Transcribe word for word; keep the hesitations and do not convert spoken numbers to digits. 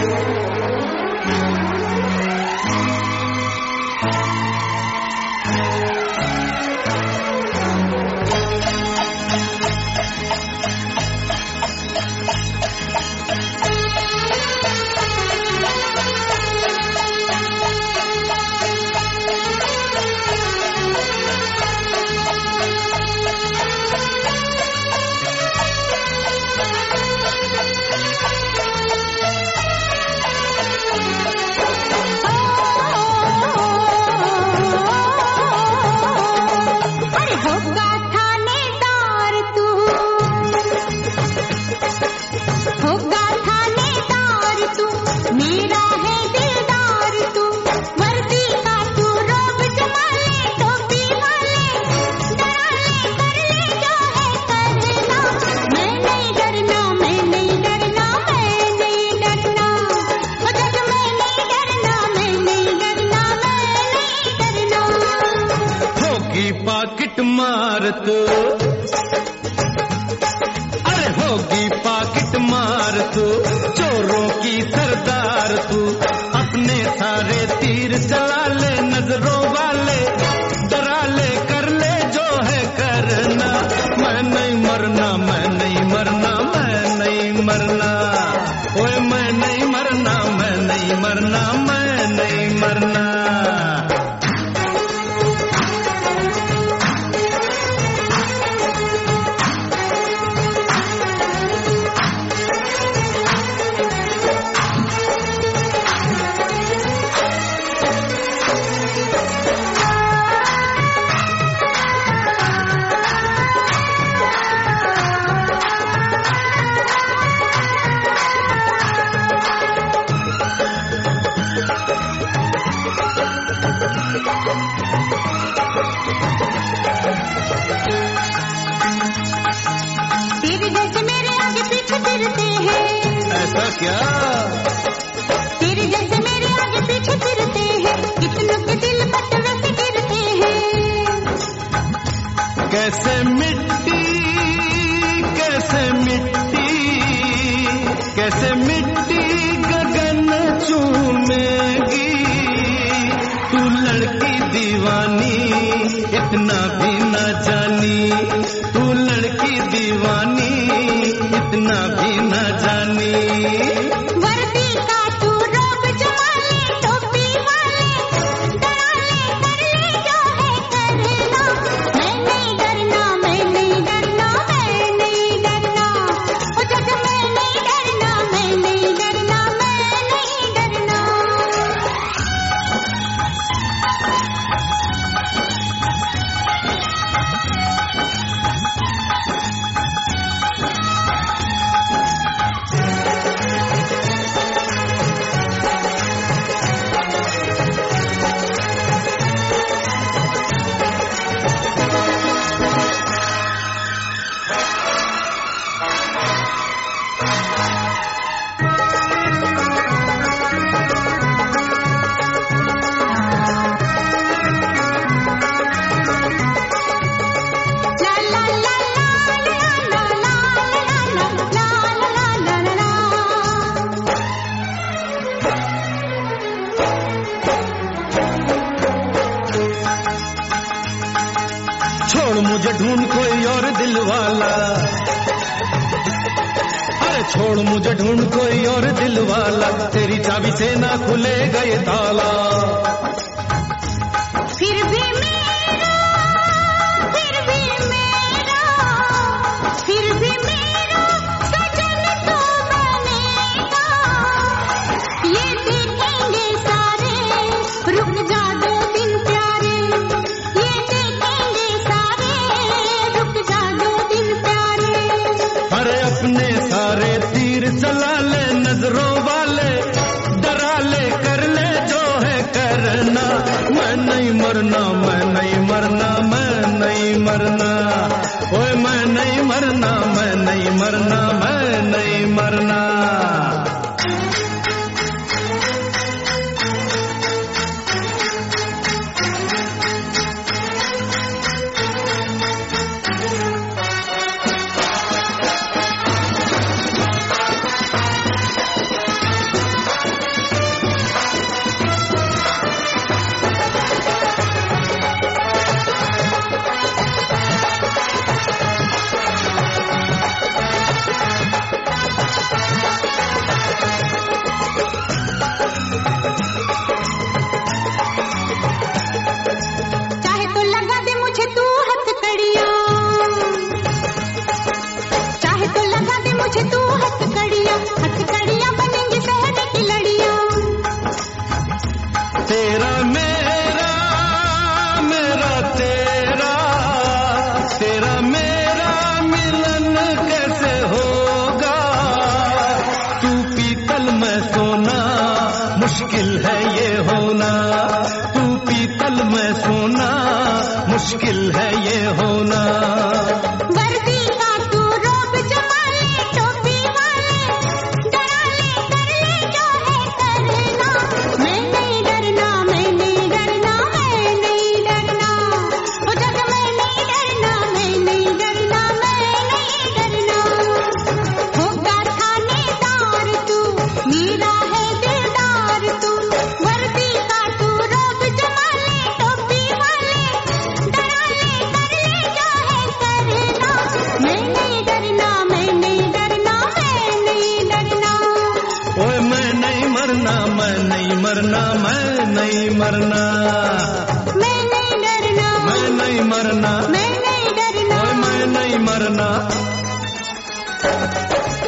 Packet मार तू, अरे होगी पाकिट मार तू, चोरों की सरदार तू, अपने सारे तीर चला ले नजरों वाले, डरा ले कर ले जो है करना, मैं नहीं मरना मैं नहीं मरना मैं नहीं मरना, ओए मैं नहीं मरना मैं नहीं मरना मैं नहीं मरना। तेरे जैसे मेरे आगे पीछे फिरते हैं, ऐसा क्या? तेरे जैसे मेरे आगे पीछे फिरते हैं, कितनों के दिल पट वैसे गिरते हैं। कैसे मिट्टी कैसे मिट्टी कैसे मिट्टी गगन चूमेगी, तू लड़की दीवानी इतना भी न जानी, तू लड़की दीवानी इतना भी न जानी। वर्दी का तू रोब जमा ले, टोपी वाले डरा ले कर ले जो है करना, मैं नहीं डरना मैं नहीं डरना मैं नहीं डरना, ओ जग मैं नहीं डरना मैं नहीं डरना मैं नहीं डरना। छोड़ मुझे ढूंढ कोई और दिल वाला, अरे छोड़ मुझे ढूंढ कोई और दिल वाला, तेरी चाबी से ना खुलेगा ये ताला। फिर भी मेरा फिर भी मेरा फिर भी मेरा सजन तो बनेगा, ये देखेंगे सारे रुक जा दो दिन प्यारे, ये देखेंगे सारे रुक जा दो दिन प्यारे। अरे अपने सारे तीर चला ले नजरों वाले, डरा ले कर ले जो है करना, मैं नहीं मरना मैं नहीं मरना मैं नहीं मरना, ओए मैं नहीं मरना मैं नहीं मरना मैं नहीं मरना। सोना, मुश्किल है ये होना। तू पीतल मैं सोना, मुश्किल है ये होना। वर्दी का तू रोब जमा ले, टोपी वाले डरा ले, कर ले जो है करना। मैं नहीं डरना, मैं नहीं डरना, मैं नहीं डरना। ओ जग मैं नहीं डरना, मैं नहीं डरना, मैं नहीं डरना। होगा थानेदार तू, मेरा है दिलदार तू। वर्दी का तू रोब जमा ले, टोपी वाले डरा ले, कर ले जो है करना। मैं नहीं डरना, मैं नहीं डरना, मैं नहीं डरना। ओए मैं नहीं मरना, मैं नहीं मरना, मैं नहीं मरना, मैं नहीं डरना, मैं नहीं मरना, मैं नहीं डरना। ओए मैं नहीं मरना।